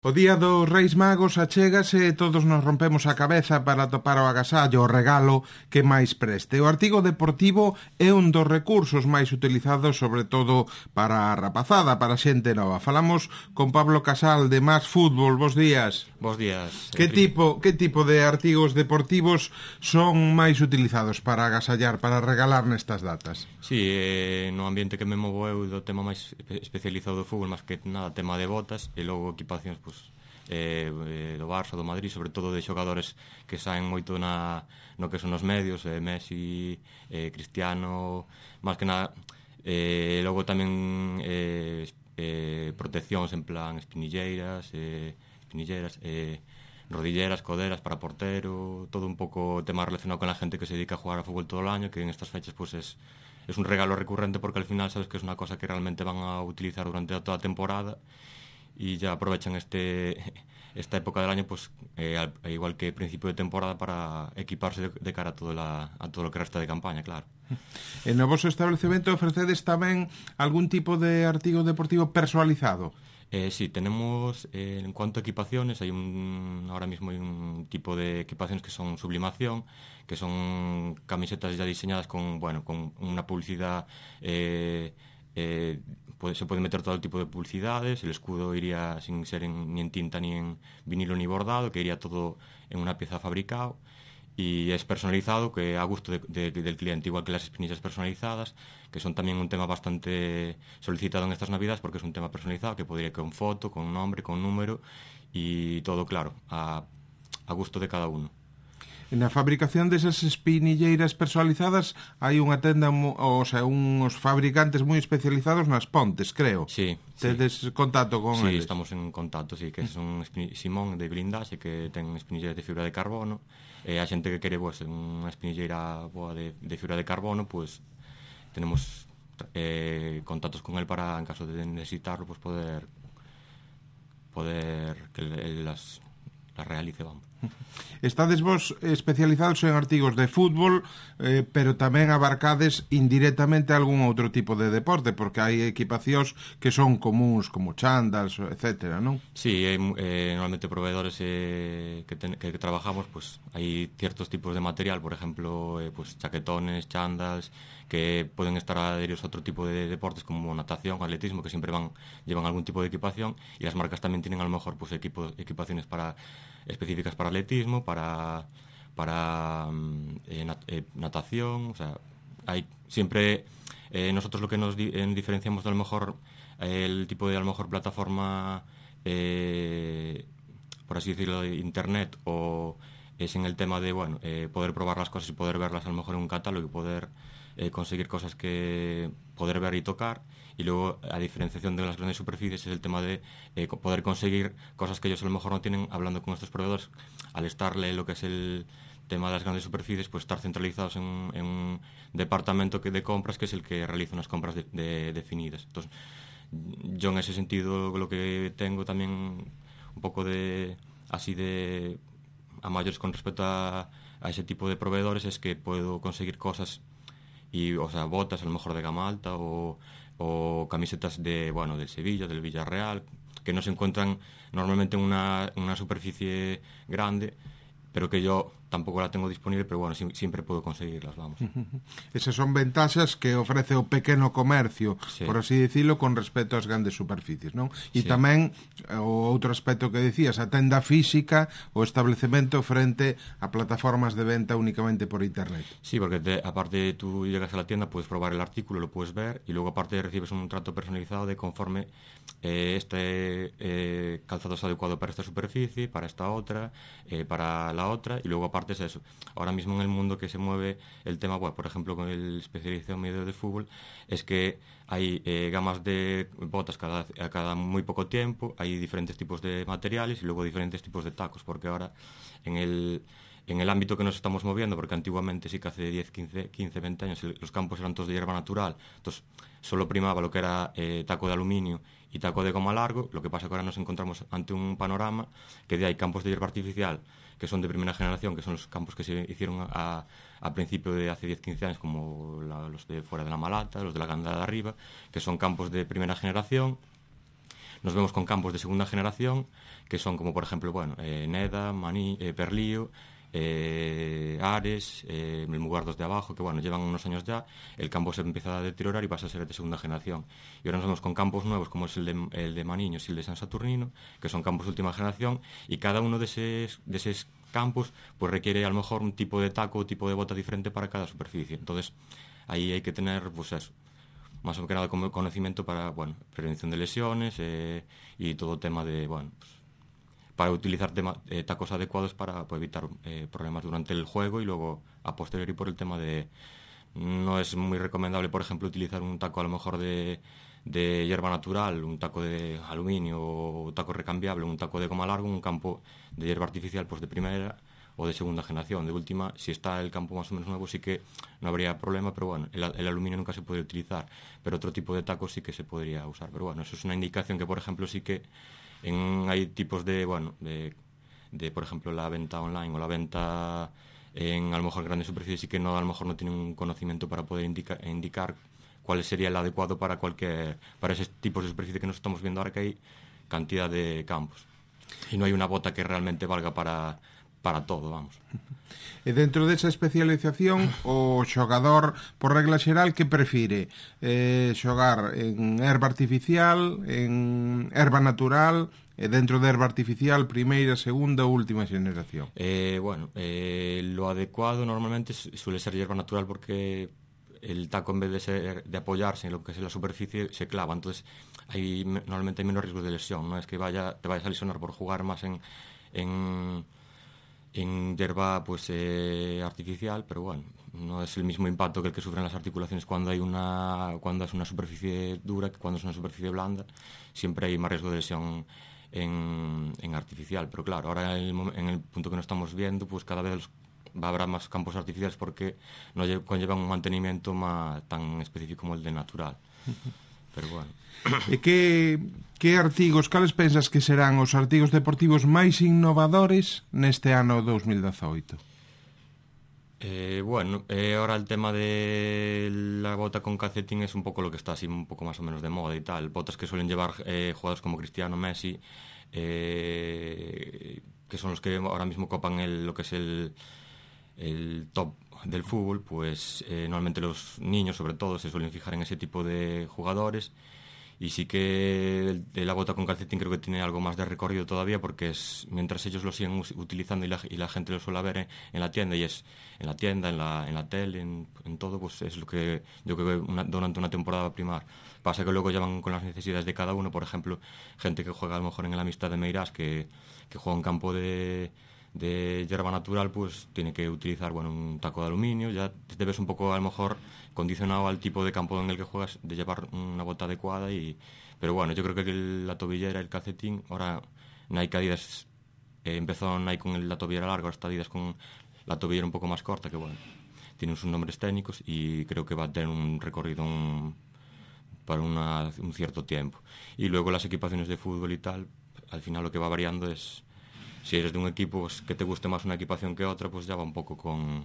O día dos Reis Magos achégase e todos nos rompemos a cabeza para topar o agasallo, o regalo que máis preste. O artigo deportivo é un dos recursos máis utilizados, sobre todo para a rapazada, para a xente nova. Falamos con Pablo Casal de Más Fútbol. Bos días. Bos días. Que tipo de artigos deportivos son máis utilizados para agasallar, para regalar nestas datas? Sí, no ambiente que me movo eu do tema máis especializado do fútbol, máis que nada tema de botas e logo equipacións do Barça, do Madrid, sobre todo de xogadores que saen moito no que son os medios, Messi, Cristiano, máis que nada, logo tamén proteccións en plan espinilleras, rodilleras, coderas para portero, todo un pouco tema relacionado con la gente que se dedica a jugar a fútbol todo el año, que en estas fechas pues es un regalo recurrente porque al final sabes que es una cosa que realmente van a utilizar durante toda la temporada y ya aprovechan esta época del año pues igual que principio de temporada para equiparse de cara a todo lo que resta de campaña, claro. En o vosso establecemento ofrecedes tamén algún tipo de artigo deportivo personalizado? Sí, tenemos en cuanto a equipaciones, ahora mismo hay un tipo de equipaciones que son sublimación, que son camisetas ya diseñadas con una publicidad, se puede meter todo el tipo de publicidades, el escudo iría sin ser ni en tinta, ni en vinilo, ni bordado, que iría todo en una pieza fabricado. Y es personalizado, que a gusto del cliente, igual que las espinillas personalizadas, que son también un tema bastante solicitado en estas navidades, porque es un tema personalizado que podría ir con foto, con nombre, con número y todo, claro, a gusto de cada uno. Na fabricación desas espinilleiras personalizadas hai unha tenda, uns fabricantes moi especializados nas pontes, creo. Sí. Tedes contacto con eles? Sí, estamos en contacto, sí, que son Simón de Blindaxe, que ten espinilleras de fibra de carbono, e a xente que quere unha espinilleira boa de fibra de carbono, pues tenemos contactos con el para, en caso de necesitarlo, pues poder que él las realice, vamos. Estades vos especializados en artigos de fútbol, pero tamén abarcades indirectamente algún outro tipo de deporte, porque hai equipacións que son comuns, como chándals, etcétera, non? Sí, normalmente proveedores que trabajamos, pues hay ciertos tipos de material, por ejemplo, pues chaquetones, chándals, que pueden estar adheridos a otro tipo de deportes como natación, atletismo, que siempre llevan algún tipo de equipación, y las marcas también tienen a lo mejor pues equipaciones específicas para atletismo, para natación, o sea, hay siempre nosotros lo que nos diferenciamos de a lo mejor el tipo de a lo mejor plataforma por así decirlo de internet, o es en el tema de poder probar las cosas y poder verlas a lo mejor en un catálogo y poder conseguir cosas que poder ver y tocar. Y luego, a diferenciación de las grandes superficies, es el tema de poder conseguir cosas que ellos a lo mejor no tienen, hablando con estos proveedores, al estarle lo que es el tema de las grandes superficies, pues estar centralizados en un departamento de compras, que es el que realiza unas compras definidas. Entonces, yo en ese sentido lo que tengo también un poco a mayores con respecto a ese tipo de proveedores, es que puedo conseguir cosas botas a lo mejor de gama alta, o camisetas del Sevilla, del Villarreal, que no se encuentran normalmente en una superficie grande, pero que yo tampoco la tengo disponible, pero bueno, siempre puedo conseguirlas, vamos. Esas son ventaxas que ofrece o pequeno comercio, sí, por así decirlo, con respecto ás grandes superficies, non? E sí, tamén o outro aspecto que decías, a tenda física, o establecemento frente a plataformas de venta únicamente por internet. Sí, porque aparte tú llegas a la tienda, puedes probar el artículo, lo puedes ver, y luego aparte recibes un trato personalizado de conforme este calzado es adecuado para esta superficie, para esta otra, para la otra, y luego aparte es eso. Ahora mismo en el mundo que se mueve el tema, por ejemplo, con el especializado en medio de fútbol, es que hay gamas de botas a cada muy poco tiempo, hay diferentes tipos de materiales y luego diferentes tipos de tacos, porque ahora en el ámbito que nos estamos moviendo, porque antiguamente sí que hace 10, 15, 20 años los campos eran todos de hierba natural, entonces solo primaba lo que era taco de aluminio y taco de goma largo. Lo que pasa que ahora nos encontramos ante un panorama que hay campos de hierba artificial que son de primera generación, que son los campos que se hicieron a principio de hace 10-15 años, como los de fuera de la Malata, los de la Gandara de arriba, que son campos de primera generación. nos vemos con campos de segunda generación, que son como, por ejemplo, bueno, Neda, Maní, Perlío, Ares, Melmugardos de abajo, que bueno, llevan unos años ya, el campo se empieza a deteriorar y pasa a ser de segunda generación. Y ahora nos vemos con campos nuevos, como es el de Maniños y el de San Saturnino, que son campos de última generación, y cada uno de esos campos pues requiere a lo mejor un tipo de taco o tipo de bota diferente para cada superficie. Entonces, ahí hay que tener, pues eso, más o menos como conocimiento para, bueno, prevención de lesiones y todo tema de, bueno, pues, para utilizar tacos adecuados para evitar problemas durante el juego y luego a posteriori por el tema de... No es muy recomendable, por ejemplo, utilizar un taco a lo mejor de hierba natural, un taco de aluminio o un taco recambiable, un taco de goma largo, un campo de hierba artificial pues de primera o de segunda generación. De última, si está el campo más o menos nuevo sí que no habría problema, pero bueno, el aluminio nunca se puede utilizar, pero otro tipo de tacos sí que se podría usar. Pero bueno, eso es una indicación que, por ejemplo, sí que hay tipos de, bueno, de, por ejemplo, la venta online o la venta en a lo mejor grandes superficies, sí que no, a lo mejor no tienen un conocimiento para poder indicar cuál sería el adecuado para esos tipos de superficie que nos estamos viendo ahora, que hay cantidad de campos. Y no hay una bota que realmente valga para todo, vamos. E dentro desa especialización, o xogador, por regla xeral, que prefire? Xogar en herba artificial, en herba natural, e dentro de herba artificial, primeira, segunda ou última xeneración? Bueno, lo adecuado normalmente suele ser hierba natural, porque el taco, en vez de apoyarse en lo que es la superficie, se clava. Entonces, normalmente hay menos riesgo de lesión. No es que te vayas a lesionar por jugar más en hierba pues artificial, pero bueno, no es el mismo impacto que el que sufren las articulaciones cuando es una superficie dura que cuando es una superficie blanda. Siempre hay más riesgo de lesión en artificial, pero claro, ahora en el punto que nos estamos viendo, pues cada vez habrá más campos artificiales porque no conllevan un mantenimiento tan específico como el de natural. Pero bueno. E que artigos, cales pensas que serán os artigos deportivos máis innovadores neste ano 2018? Bueno, ahora el tema de la bota con calcetín es un poco lo que está así un poco más o menos de moda y tal. Botas que suelen llevar jugadores como Cristiano, Messi, que son los que ahora mismo copan lo que es el top del fútbol. Pues normalmente los niños, sobre todo, se suelen fijar en ese tipo de jugadores. Y sí que la bota con calcetín creo que tiene algo más de recorrido todavía, porque mientras ellos lo siguen utilizando y la gente lo suele ver en la tienda, y es en la tienda, en la tele, en todo, pues es lo que yo creo que durante una temporada va a primar. Pasa que luego ya van con las necesidades de cada uno. Por ejemplo, gente que juega a lo mejor en el Amistad de Meirás, que juega en campo de hierba natural, pues tiene que utilizar, bueno, un taco de aluminio. Ya te ves un poco a lo mejor condicionado al tipo de campo en el que juegas de llevar una bota adecuada. Pero bueno, yo creo que la tobillera, el calcetín, ahora Nike, Adidas empezó Nike con la tobillera larga, ahora está Adidas con la tobillera un poco más corta, que bueno, tienen sus nombres técnicos y creo que va a tener un recorrido para un cierto tiempo. Y luego las equipaciones de fútbol y tal, al final lo que va variando es, si eres de un equipo pues, que te guste más una equipación que otra, pues ya va un poco con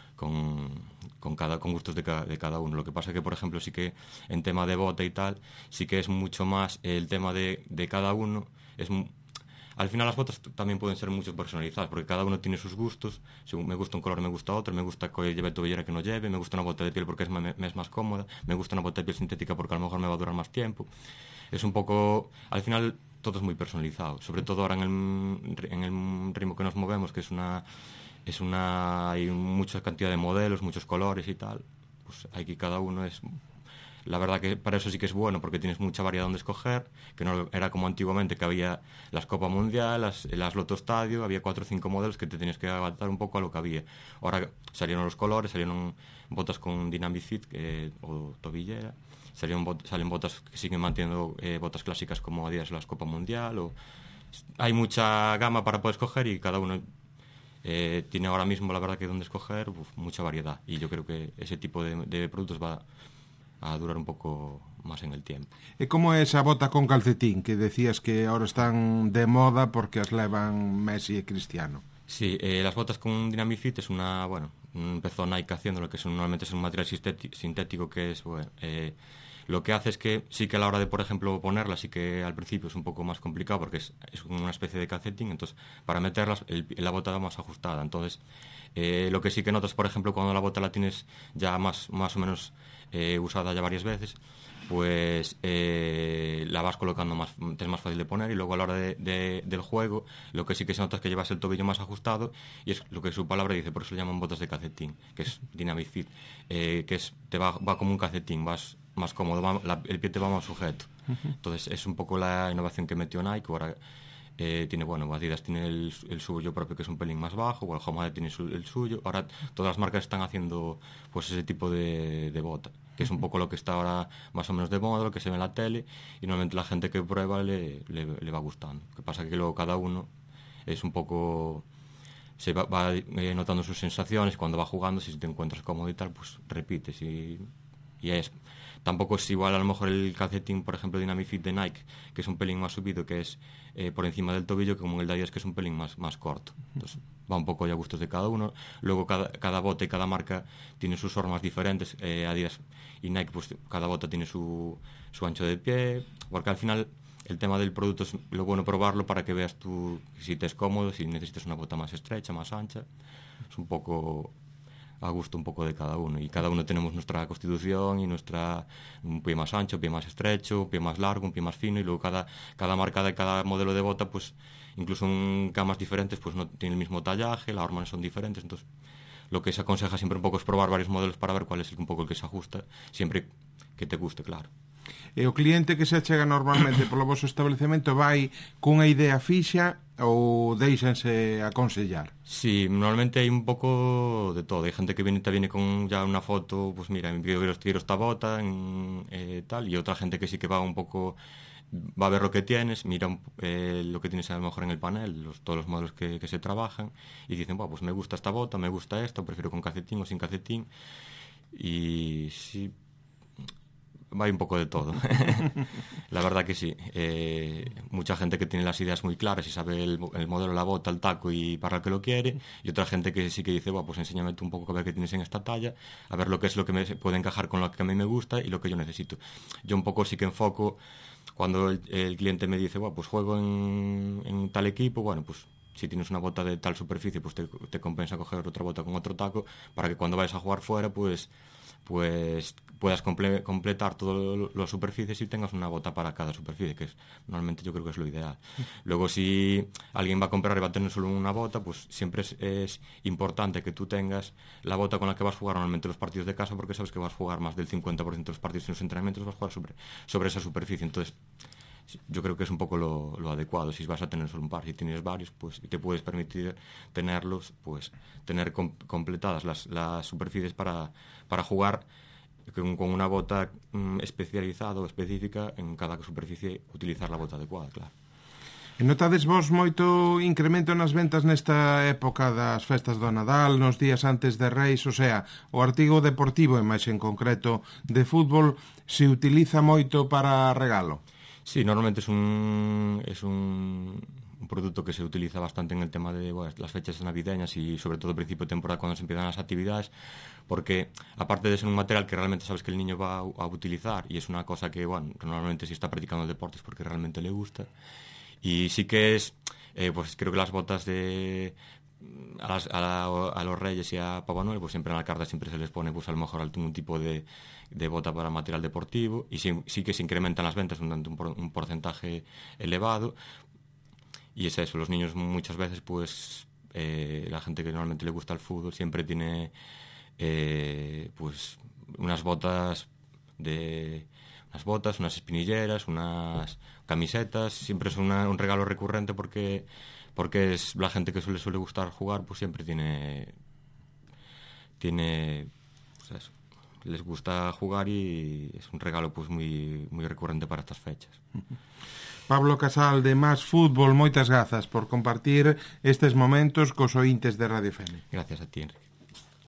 gustos de cada uno. Lo que pasa que, por ejemplo, sí que en tema de bota y tal, sí que es mucho más el tema de cada uno. Al final las botas también pueden ser mucho personalizadas, porque cada uno tiene sus gustos. Según me gusta un color, me gusta otro. Me gusta que lleve tobillera, que no lleve. Me gusta una bota de piel porque es más cómoda. Me gusta una bota de piel sintética porque a lo mejor me va a durar más tiempo. Es un poco... Al final todo es muy personalizado, sobre todo ahora en el ritmo que nos movemos, que hay mucha cantidad de modelos, muchos colores y tal. Pues aquí cada uno es... La verdad que para eso sí que es bueno, porque tienes mucha variedad donde escoger, que no era como antiguamente, que había las Copa Mundial, las Loto Estadio, había 4 o 5 modelos que te tenías que adaptar un poco a lo que había. Ahora salieron los colores, salieron botas con Dynamic Fit o tobillera, salen botas que siguen manteniendo botas clásicas como Adidas las Copa Mundial. Hay mucha gama para poder escoger y cada uno tiene ahora mismo, la verdad, que donde escoger mucha variedad. Y yo creo que ese tipo de productos va a durar un poco más en el tiempo. E como é esa bota con calcetín que decías que ahora están de moda porque as levan Messi e Cristiano? Sí, las botas con Dynamic Fit es empezó Nike haciendo lo que normalmente es un material sintético que es Lo que hace es que sí que a la hora de, por ejemplo, ponerlas, sí que al principio es un poco más complicado porque es una especie de calcetín, entonces para meterlas la bota va más ajustada. Entonces, lo que sí que notas, por ejemplo, cuando la bota la tienes ya más o menos usada ya varias veces, pues la vas colocando te es más fácil de poner, y luego a la hora del juego lo que sí que se nota es que llevas el tobillo más ajustado, y es lo que su palabra dice, por eso le llaman botas de calcetín, que es Dynamic Fit, que te va como un calcetín, vas más cómodo, el pie te va más sujeto. Entonces es un poco la innovación que metió Nike. Ahora tiene, bueno, Adidas tiene el suyo propio, que es un pelín más bajo, o el Homade tiene el suyo. Ahora todas las marcas están haciendo pues ese tipo de bota, que es un poco lo que está ahora más o menos de moda, lo que se ve en la tele, y normalmente la gente que prueba le va gustando. Lo que pasa es que luego cada uno es un poco... se va notando sus sensaciones cuando va jugando. Si te encuentras cómodo y tal, pues repites, y tampoco es igual a lo mejor el calcetín, por ejemplo, Dynamic Fit de Nike, que es un pelín más subido, que es por encima del tobillo, que como el de Adidas, que es un pelín más corto. Entonces va un poco ya a gustos de cada uno. Luego cada bota y cada marca tiene sus formas diferentes. Adidas y Nike, pues cada bota tiene su ancho de pie, porque al final el tema del producto es lo bueno probarlo para que veas tú si te es cómodo, si necesitas una bota más estrecha, más ancha. Es un poco a gusto un poco de cada uno, y cada uno tenemos nuestra constitución y un pie más ancho, un pie más estrecho, un pie más largo, un pie más fino, y luego cada marca de cada modelo de bota, pues incluso en camas diferentes, pues no tiene el mismo tallaje, las hormonas son diferentes. Entonces lo que se aconseja siempre un pouco es probar varios modelos para ver cuál es un pouco el que se ajusta, siempre que te guste, claro. E o cliente que se achega normalmente polo vosso establecemento vai cunha idea fixa ou deixanse aconsellar? Sí, normalmente hai un pouco de todo. Hai gente que te viene con ya una foto, pues mira, quiero esta bota, tal, y otra gente que sí que va un poco, va a ver lo que tienes, mira lo que tienes a lo mejor en el panel, todos los modelos que se trabajan, y dicen, pues me gusta esta bota, me gusta esta, prefiero con calcetín o sin calcetín, y sí, va un poco de todo. La verdad que sí. Mucha gente que tiene las ideas muy claras y sabe el modelo, la bota, el taco y para el que lo quiere, y otra gente que sí que dice, pues enséñame tú un poco a ver qué tienes en esta talla, a ver lo que es lo que me puede encajar con lo que a mí me gusta y lo que yo necesito. Yo un poco sí que enfoco cuando el cliente me dice, pues juego en tal equipo, bueno, pues si tienes una bota de tal superficie, pues te compensa coger otra bota con otro taco, para que cuando vayas a jugar fuera, pues puedas completar todas las superficies y tengas una bota para cada superficie, que normalmente yo creo que es lo ideal. Luego, si alguien va a comprar y va a tener solo una bota, pues siempre es importante que tú tengas la bota con la que vas a jugar normalmente los partidos de casa, porque sabes que vas a jugar más del 50% de los partidos en los entrenamientos, vas a jugar sobre esa superficie. Entonces yo creo que es un poco lo adecuado. Si vas a tener solo un par, si tienes varios, pues y te puedes permitir tenerlos, pues tener completadas las superficies para jugar con una bota especializada o específica en cada superficie, utilizar la bota adecuada, claro. E notades vos moito incremento nas ventas nesta época das festas do Nadal, nos días antes de Reis? O sea, o artigo deportivo, e máis en concreto de fútbol, se utiliza moito para regalo? Sí, normalmente es un producto que se utiliza bastante en el tema de las fechas navideñas y sobre todo principio de temporada, cuando se empiezan las actividades, porque aparte de ser un material que realmente sabes que el niño va a utilizar, y es una cosa que, normalmente si está practicando el deporte es porque realmente le gusta, y sí que es, pues creo que las botas a los Reyes y a Papá Noel, pues siempre en la carta siempre se les pone, pues a lo mejor algún tipo de bota para material deportivo, y sí que se incrementan las ventas un porcentaje elevado, y es eso. Los niños muchas veces, pues la gente que normalmente le gusta el fútbol siempre tiene pues unas botas, unas espinilleras, unas camisetas. Siempre es un regalo recurrente, porque es la gente que suele gustar jugar, pues siempre tiene pues eso, les gusta jugar, y es un regalo pues muy muy recurrente para estas fechas. Pablo Casal, de Más Fútbol, moitas grazas por compartir estes momentos cos ointes de Radio Fene. Gracias a ti, Enrique.